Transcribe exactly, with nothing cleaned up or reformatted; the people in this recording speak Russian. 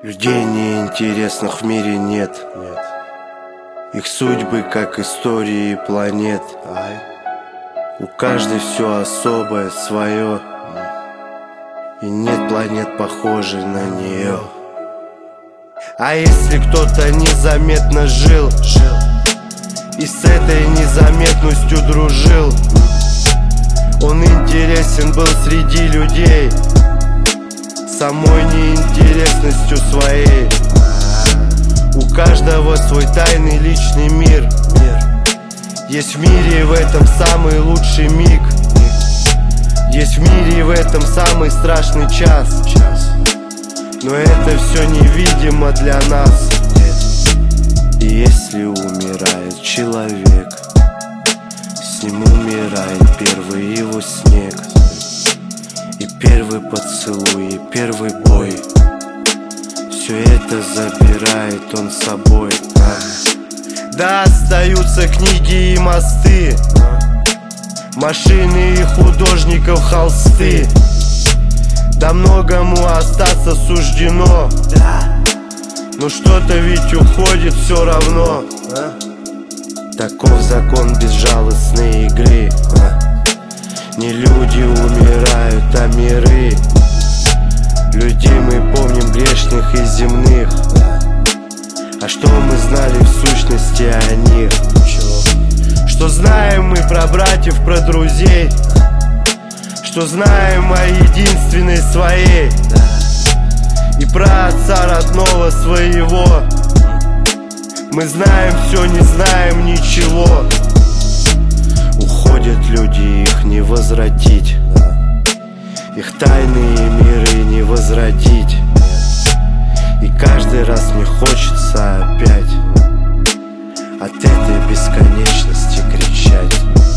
Людей неинтересных в мире нет. Нет. Их судьбы, как истории планет. Ай. У каждой все особое, свое. И нет планет, похожей на нее. А если кто-то незаметно жил, Жил. и с этой незаметностью дружил, он интересен был среди людей самой неинтересностью своей. У каждого свой тайный личный мир. Мир. Есть в мире в этом самый лучший миг. Есть в мире в этом самый страшный час. Час. Но это все невидимо для нас. И если умирает человек, с ним умирает первый его снег, и первый поцелуй, и первый бой. Все это забирает он с собой. Да, остаются книги и мосты, машины и художников холсты. Да многому остаться суждено, но что-то ведь уходит все равно. Таков закон безжалостной игры. Не люди умирают, а миры. Людей мы помним грешных и земных. А что мы знали в сущности о них? Что знаем мы про братьев, про друзей? Что знаем о единственной своей? И про отца родного своего? Мы знаем все, не знаем ничего. Уходят люди, их не возвратить. Их тайные миры не возродить. И каждый раз мне хочется опять от этой бесконечности кричать.